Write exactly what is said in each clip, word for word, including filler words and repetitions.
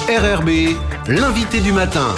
R R B, l'invité du matin.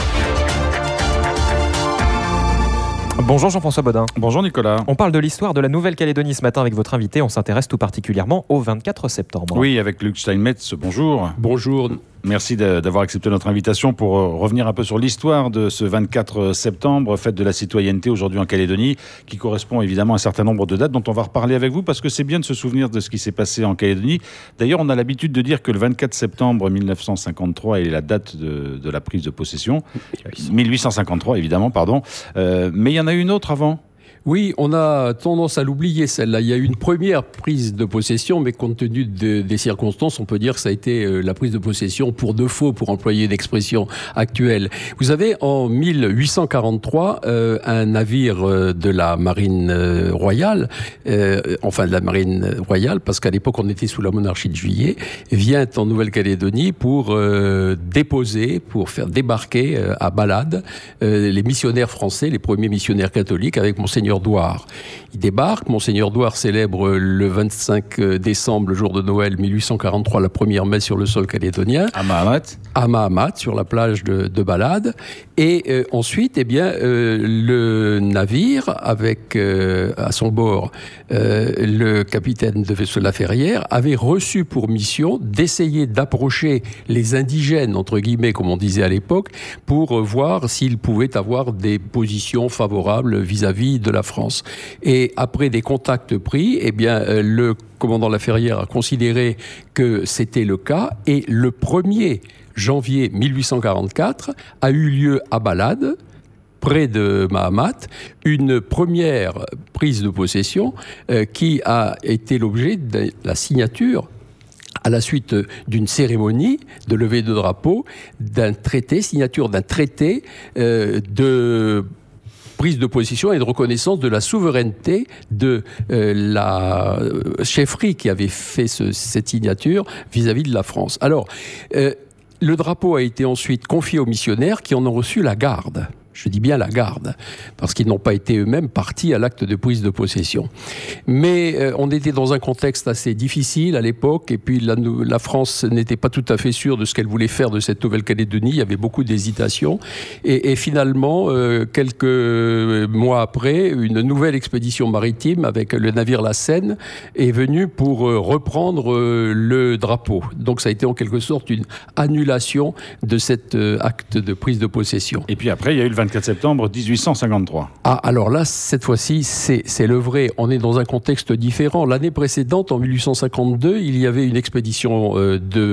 Bonjour Jean-François Bodin. Bonjour Nicolas. On parle de l'histoire de la Nouvelle-Calédonie ce matin avec votre invité. On s'intéresse tout particulièrement au vingt-quatre septembre. Oui, avec Luc Steinmetz, bonjour. Bonjour. Merci d'avoir accepté notre invitation pour revenir un peu sur l'histoire de ce vingt-quatre septembre, fête de la citoyenneté aujourd'hui en Calédonie, qui correspond évidemment à un certain nombre de dates dont on va reparler avec vous, parce que c'est bien de se souvenir de ce qui s'est passé en Calédonie. D'ailleurs, on a l'habitude de dire que le vingt-quatre septembre mille neuf cent cinquante-trois est la date de, de la prise de possession. mille huit cent cinquante-trois, évidemment, pardon. Euh, mais il y en a une autre avant. Oui, on a tendance à l'oublier, celle-là. Il y a eu une première prise de possession, mais compte tenu de, des circonstances, on peut dire que ça a été euh, la prise de possession pour de faux, pour employer une expression actuelle. Vous avez, en mille huit cent quarante-trois, euh, un navire euh, de la marine euh, royale, euh, enfin de la marine royale, parce qu'à l'époque, on était sous la monarchie de Juillet, vient en Nouvelle-Calédonie pour euh, déposer, pour faire débarquer euh, à Balade euh, les missionnaires français, les premiers missionnaires catholiques, avec Monseigneur Douard. Il débarque, Monseigneur Douard célèbre le vingt-cinq décembre, le jour de Noël mille huit cent quarante-trois, la première messe sur le sol calédonien. À Mahamat. À Mahamat, sur la plage de, de Balade. Et euh, ensuite, eh bien, euh, le navire, avec euh, à son bord euh, le capitaine de vaisseau La Ferrière, avait reçu pour mission d'essayer d'approcher les indigènes, entre guillemets, comme on disait à l'époque, pour euh, voir s'ils pouvaient avoir des positions favorables vis-à-vis de la France. Et après des contacts pris, eh bien, euh, le commandant La Ferrière a considéré que c'était le cas, et le premier janvier mille huit cent quarante-quatre a eu lieu à Balade, près de Mahamat, une première prise de possession euh, qui a été l'objet de la signature, à la suite d'une cérémonie de levée de drapeau, d'un traité, signature d'un traité euh, de prise de possession et de reconnaissance de la souveraineté de euh, la chefferie qui avait fait ce, cette signature vis-à-vis de la France. Alors, euh, le drapeau a été ensuite confié aux missionnaires qui en ont reçu la garde. Je dis bien la garde, parce qu'ils n'ont pas été eux-mêmes partis à l'acte de prise de possession. Mais euh, on était dans un contexte assez difficile à l'époque, et puis la, la France n'était pas tout à fait sûre de ce qu'elle voulait faire de cette Nouvelle-Calédonie. Il y avait beaucoup d'hésitations. Et, et finalement, euh, quelques mois après, une nouvelle expédition maritime avec le navire La Seine est venue pour euh, reprendre euh, le drapeau. Donc ça a été en quelque sorte une annulation de cet euh, acte de prise de possession. Et puis après, il y a eu le vingt-quatre septembre mille huit cent cinquante-trois. Ah, alors là, cette fois-ci, c'est, c'est le vrai. On est dans un contexte différent. L'année précédente, en mille huit cent cinquante-deux, il y avait une expédition euh, de,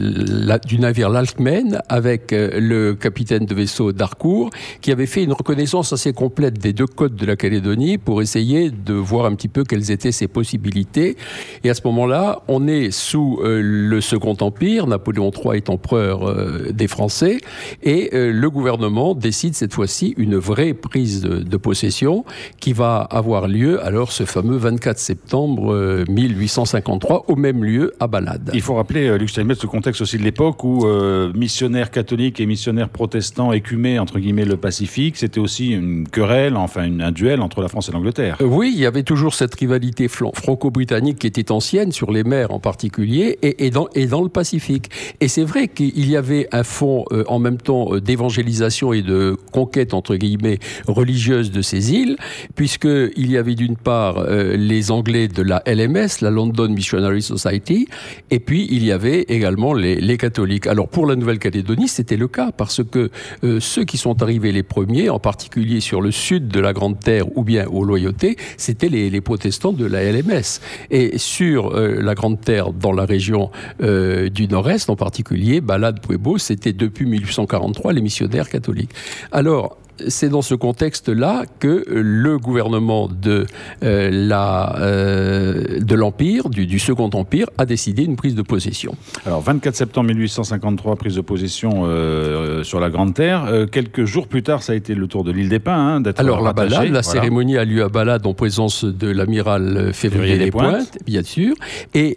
la, du navire l'Alcmen avec euh, le capitaine de vaisseau d'Harcourt, qui avait fait une reconnaissance assez complète des deux côtes de la Calédonie pour essayer de voir un petit peu quelles étaient ses possibilités. Et à ce moment-là, on est sous euh, le Second Empire. Napoléon trois est empereur euh, des Français. Et euh, le gouvernement décide cette fois-ci une vraie prise de, de possession qui va avoir lieu alors ce fameux vingt-quatre septembre euh, mille huit cent cinquante-trois au même lieu à Balade. Il faut rappeler, euh, Luc Steinmetz, le contexte aussi de l'époque où euh, missionnaires catholiques et missionnaires protestants écumaient entre guillemets le Pacifique. C'était aussi une querelle, enfin une, un duel entre la France et l'Angleterre. Euh, oui, il y avait toujours cette rivalité franco-britannique qui était ancienne sur les mers en particulier et, et, dans, et dans le Pacifique. Et c'est vrai qu'il y avait un fond euh, en même temps euh, d'évangélisation et de conquête, entre guillemets, religieuse de ces îles, puisqu'il y avait d'une part euh, les Anglais de la L M S, la London Missionary Society, et puis il y avait également les, les catholiques. Alors pour la Nouvelle-Calédonie, c'était le cas, parce que euh, ceux qui sont arrivés les premiers, en particulier sur le sud de la Grande Terre ou bien aux Loyautés, c'était les, les protestants de la L M S. Et sur euh, la Grande Terre, dans la région euh, du Nord-Est, en particulier, Balade, Pueblo, c'était depuis mille huit cent quarante-trois les missionnaires catholiques. Alors, c'est dans ce contexte-là que le gouvernement de, euh, la, euh, de l'Empire, du, du Second Empire, a décidé une prise de possession. Alors, vingt-quatre septembre mille huit cent cinquante-trois, prise de possession euh, sur la Grande Terre. Euh, quelques jours plus tard, ça a été le tour de l'île des Pins, hein, d'être Alors, la rattaché, Balade, la voilà. cérémonie a lieu à Balade en présence de l'amiral Février des Pointes, bien sûr, et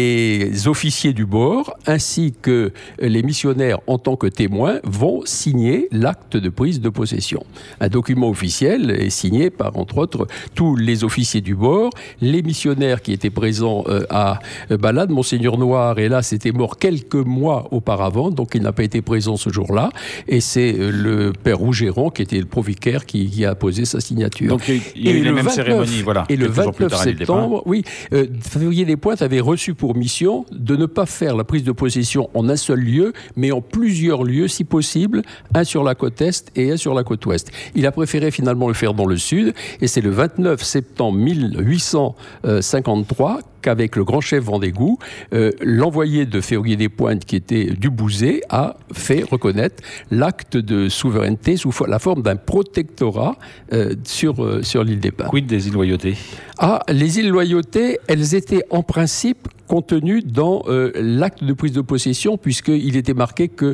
les officiers du bord, ainsi que les missionnaires en tant que témoins, vont signer l'acte de prise de possession. possession. Un document officiel est signé par, entre autres, tous les officiers du bord, les missionnaires qui étaient présents euh, à Balade. Monseigneur Noir, hélas, était mort quelques mois auparavant, donc il n'a pas été présent ce jour-là. Et c'est euh, le père Rougeron, qui était le provicaire, qui, qui a posé sa signature. Donc il y a eu les mêmes cérémonies, voilà. Et le vingt-neuf septembre, oui, euh, Février des Pointes avait reçu pour mission de ne pas faire la prise de possession en un seul lieu, mais en plusieurs lieux, si possible, un sur la côte est et un sur la côte ouest. Il a préféré finalement le faire dans le sud, et c'est le vingt-neuf septembre mille huit cent cinquante-trois qu'avec le grand chef Vendégout, euh, l'envoyé de Février des Pointes, qui était Dubouzet, a fait reconnaître l'acte de souveraineté sous la forme d'un protectorat euh, sur, euh, sur l'île des Pins. Quid des îles Loyauté ? Ah, les îles Loyauté, elles étaient en principe contenues dans euh, l'acte de prise de possession, puisqu'il était marqué que,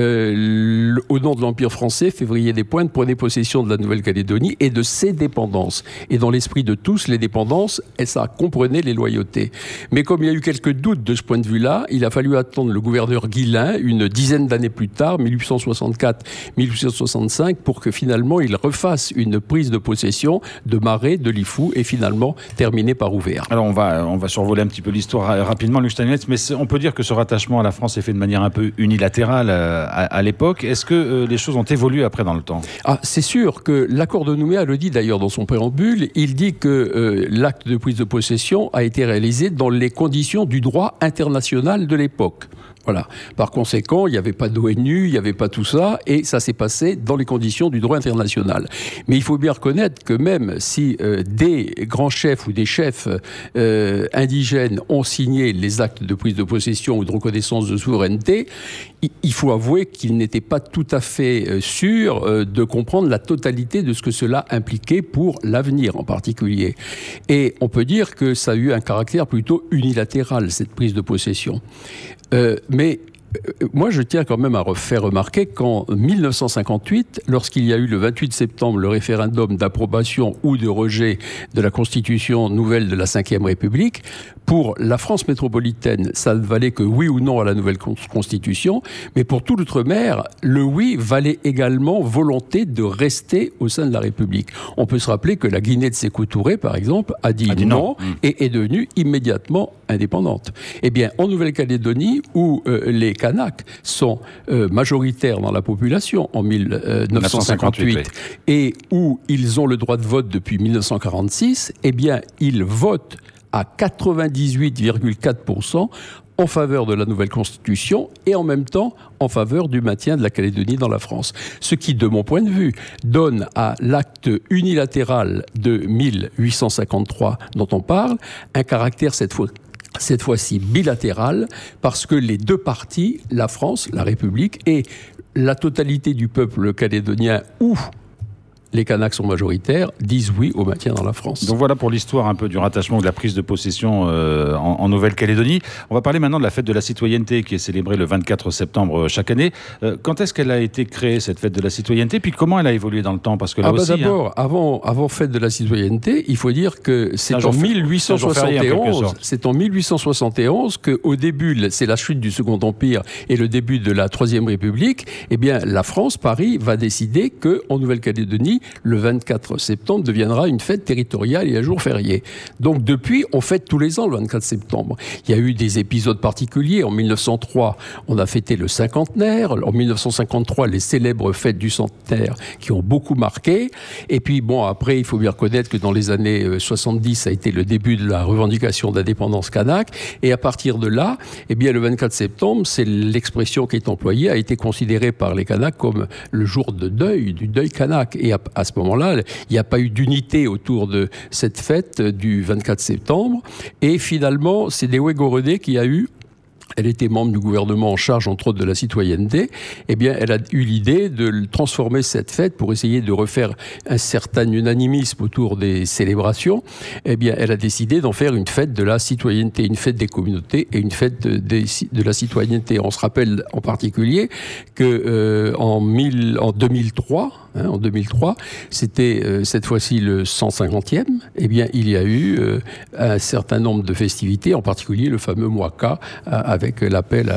euh, au nom de l'Empire français, Février des Pointes prenait possession de la Nouvelle-Calédonie et de ses dépendances. Et dans l'esprit de tous, les dépendances, ça comprenait les loyautés. Mais comme il y a eu quelques doutes de ce point de vue-là, il a fallu attendre le gouverneur Guillain, une dizaine d'années plus tard, mille huit cent soixante-quatre mille huit cent soixante-cinq, pour que finalement il refasse une prise de possession de Marais, de Lifou, et finalement terminé par Ouvert. Alors on va, on va survoler un petit peu l'histoire rapidement, Luc Steinmetz, mais on peut dire que ce rattachement à la France est fait de manière un peu unilatérale à, à l'époque. Est-ce que euh, les choses ont évolué après dans le temps ? Ah, c'est sûr que l'accord de Nouméa le dit d'ailleurs dans son préambule. Il dit que euh, l'acte de prise de possession a été réalisé dans les conditions du droit international de l'époque. Voilà. Par conséquent, il n'y avait pas d'ONU, il n'y avait pas tout ça, et ça s'est passé dans les conditions du droit international. Mais il faut bien reconnaître que même si euh, des grands chefs ou des chefs euh, indigènes ont signé les actes de prise de possession ou de reconnaissance de souveraineté, il faut avouer qu'ils n'étaient pas tout à fait sûrs euh, de comprendre la totalité de ce que cela impliquait pour l'avenir en particulier. Et on peut dire que ça a eu un caractère plutôt unilatéral, cette prise de possession. Euh, mais euh, moi, je tiens quand même à faire remarquer qu'en mille neuf cent cinquante-huit, lorsqu'il y a eu le vingt-huit septembre le référendum d'approbation ou de rejet de la Constitution nouvelle de la cinquième République, pour la France métropolitaine, ça ne valait que oui ou non à la nouvelle Constitution, mais pour tout l'outre-mer, le oui valait également volonté de rester au sein de la République. On peut se rappeler que la Guinée de Sékou Touré, par exemple, a dit, a dit non, non et est devenue immédiatement indépendante. Eh bien, en Nouvelle-Calédonie, où euh, les Kanaks sont euh, majoritaires dans la population en mille neuf cent cinquante-huit, oui. Et où ils ont le droit de vote depuis mille neuf cent quarante-six, eh bien, ils votent à quatre-vingt-dix-huit virgule quatre pour cent en faveur de la nouvelle Constitution et en même temps en faveur du maintien de la Calédonie dans la France. Ce qui, de mon point de vue, donne à l'acte unilatéral de mille huit cent cinquante-trois dont on parle un caractère cette fois cette fois-ci bilatéral, parce que les deux parties, la France, la République et la totalité du peuple calédonien ou les Kanaks sont majoritaires, disent oui au maintien dans la France. Donc voilà pour l'histoire un peu du rattachement, de la prise de possession euh, en, en Nouvelle-Calédonie. On va parler maintenant de la fête de la citoyenneté qui est célébrée le vingt-quatre septembre chaque année. Euh, quand est-ce qu'elle a été créée, cette fête de la citoyenneté, puis comment elle a évolué dans le temps? Parce que là ah bah aussi, d'abord, hein... avant, avant fête de la citoyenneté, il faut dire que c'est en mille huit cent soixante et onze, c'est en mille huit cent soixante et onze qu'au début, c'est la chute du Second Empire et le début de la Troisième République, eh bien la France, Paris, va décider qu'en Nouvelle-Calédonie, le vingt-quatre septembre deviendra une fête territoriale et un jour férié. Donc depuis, on fête tous les ans le vingt-quatre septembre. Il y a eu des épisodes particuliers. En mille neuf cent trois, on a fêté le cinquantenaire. En mille neuf cent cinquante-trois, les célèbres fêtes du centenaire qui ont beaucoup marqué. Et puis bon, après, il faut bien reconnaître que dans les années soixante-dix, ça a été le début de la revendication d'indépendance kanak. Et à partir de là, eh bien, le vingt-quatre septembre, c'est l'expression qui est employée, a été considérée par les Kanaks comme le jour de deuil, du deuil kanak. Et à, à ce moment-là, il n'y a pas eu d'unité autour de cette fête du vingt-quatre septembre. Et finalement, c'est Dewe Gorodé qui a eu... Elle était membre du gouvernement en charge, entre autres, de la citoyenneté. Eh bien, elle a eu l'idée de transformer cette fête pour essayer de refaire un certain unanimisme autour des célébrations. Eh bien, elle a décidé d'en faire une fête de la citoyenneté, une fête des communautés et une fête de, de, de la citoyenneté. On se rappelle en particulier que euh, en, mille, en deux mille trois, hein, en deux mille trois, c'était euh, cette fois-ci le cent cinquantième. Eh bien, il y a eu euh, un certain nombre de festivités, en particulier le fameux Mwaka, avec l'appel à,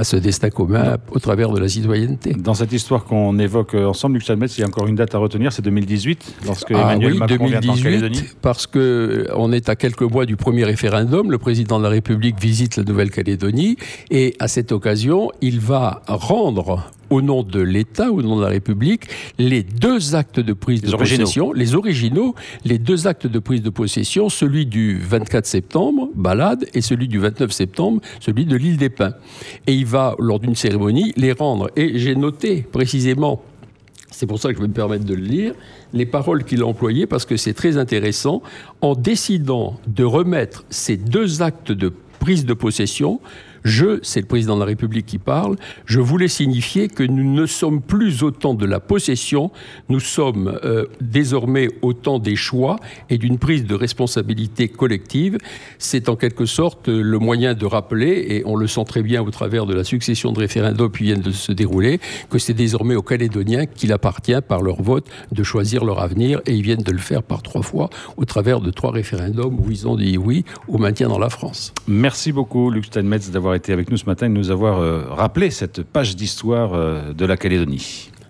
à ce destin commun au travers de la citoyenneté. Dans cette histoire qu'on évoque ensemble, Luc Steinmetz, il y a encore une date à retenir, c'est deux mille dix-huit, lorsque ah, Emmanuel oui, Macron vient en Calédonie. Parce qu'on est à quelques mois du premier référendum, le président de la République visite la Nouvelle-Calédonie et à cette occasion, il va rendre au nom de l'État, au nom de la République, les deux actes de prise les de originaux. possession, les originaux, les deux actes de prise de possession, celui du vingt-quatre septembre, Balade, et celui du vingt-neuf septembre, celui de l'île des Pins. Et il va, lors d'une cérémonie, les rendre. Et j'ai noté précisément, c'est pour ça que je vais me permettre de le lire, les paroles qu'il a employées, parce que c'est très intéressant, en décidant de remettre ces deux actes de prise de possession, je, c'est le président de la République qui parle, je voulais signifier que nous ne sommes plus au temps de la possession, nous sommes euh, désormais au temps des choix et d'une prise de responsabilité collective. C'est en quelque sorte le moyen de rappeler, et on le sent très bien au travers de la succession de référendums qui viennent de se dérouler, que c'est désormais aux Calédoniens qu'il appartient par leur vote de choisir leur avenir, et ils viennent de le faire par trois fois au travers de trois référendums où ils ont dit oui au maintien dans la France. Merci beaucoup Luc Steinmetz d'avoir été avec nous ce matin et de nous avoir euh, rappelé cette page d'histoire euh, de la Calédonie.